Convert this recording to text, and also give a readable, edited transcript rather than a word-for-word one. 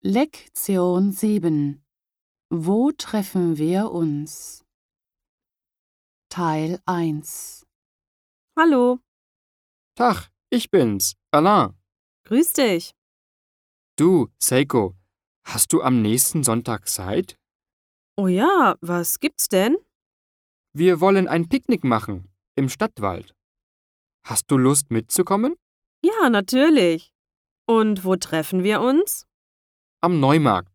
Lektion 7. Wo treffen wir uns? Teil 1. Hallo, Tag, ich bin's, Alain. grüß dich. Du, Seiko, hast du am nächsten Sonntag Zeit? Oh ja, was gibt's denn? Wir wollen ein Picknick machen im Stadtwald. Hast du Lust mitzukommen? Ja, natürlich. Und wo treffen wir uns? Am Neumarkt.